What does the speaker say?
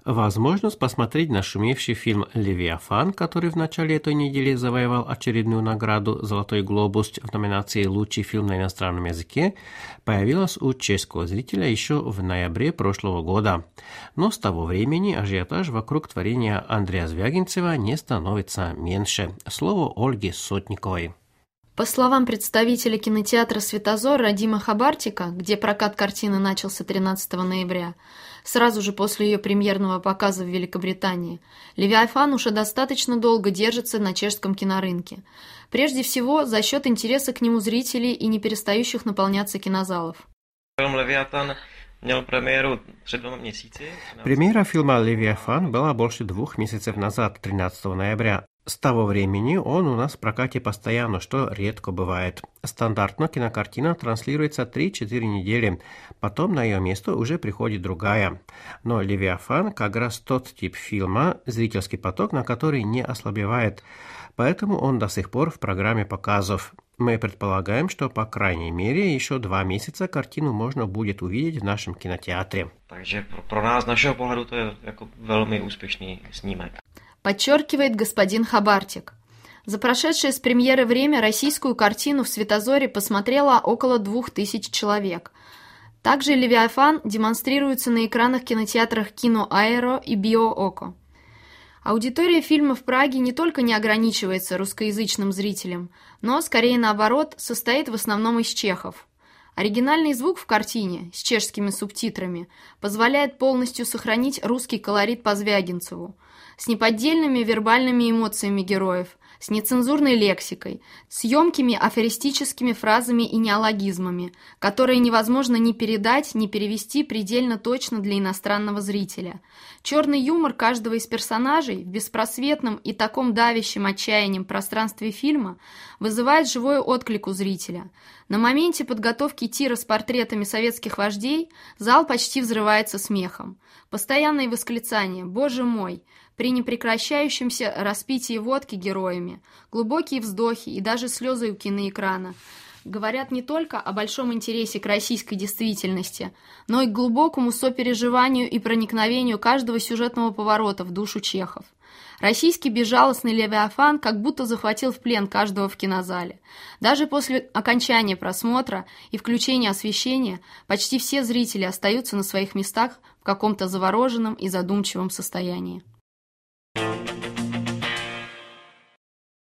Возможность посмотреть нашумевший фильм «Левиафан», который в начале этой недели завоевал очередную награду «Золотой глобус» в номинации «Лучший фильм на иностранном языке», появилась у чешского зрителя еще в ноябре прошлого года. Но с того времени ажиотаж вокруг творения Андрея Звягинцева не становится меньше. Слово Ольги Сотниковой. По словам представителя кинотеатра «Светозор» Радима Хабартика, где прокат картины начался 13 ноября, сразу же после ее премьерного показа в Великобритании, «Левиафан» уже достаточно долго держится на чешском кинорынке. Прежде всего, за счет интереса к нему зрителей и не перестающих наполняться кинозалов. Премьера фильма «Левиафан» была больше 2 месяцев назад, 13 ноября. С того времени он у нас в прокате постоянно, что редко бывает. Стандартно кинокартина транслируется 3-4 недели, потом на ее место уже приходит другая. Но «Левиафан» как раз тот тип фильма, зрительский поток на который не ослабевает, поэтому он до сих пор в программе показов. Мы предполагаем, что по крайней мере еще 2 месяца картину можно будет увидеть в нашем кинотеатре. Takže pro nás, z našeho pohledu, to je jako velmi úspěšný snímek. Подчеркивает господин Хабартик. За прошедшее с премьеры время российскую картину в «Светозоре» посмотрело около 2000 человек. Также «Левиафан» демонстрируется на экранах кинотеатрах «Кино Аэро» и «Био Око». Аудитория фильма в Праге не только не ограничивается русскоязычным зрителем, но, скорее наоборот, состоит в основном из чехов. Оригинальный звук в картине с чешскими субтитрами позволяет полностью сохранить русский колорит по Звягинцеву, с неподдельными вербальными эмоциями героев, с нецензурной лексикой, с емкими афористическими фразами и неологизмами, которые невозможно ни передать, ни перевести предельно точно для иностранного зрителя. Черный юмор каждого из персонажей в беспросветном и таком давящем отчаянием пространстве фильма вызывает живой отклик у зрителя. На моменте подготовки тира с портретами советских вождей зал почти взрывается смехом. Постоянные восклицания «Боже мой!» при непрекращающемся распитии водки героями, глубокие вздохи и даже слезы у киноэкрана говорят не только о большом интересе к российской действительности, но и к глубокому сопереживанию и проникновению каждого сюжетного поворота в душу чехов. Российский безжалостный «Левиафан» как будто захватил в плен каждого в кинозале. Даже после окончания просмотра и включения освещения почти все зрители остаются на своих местах в каком-то завороженном и задумчивом состоянии.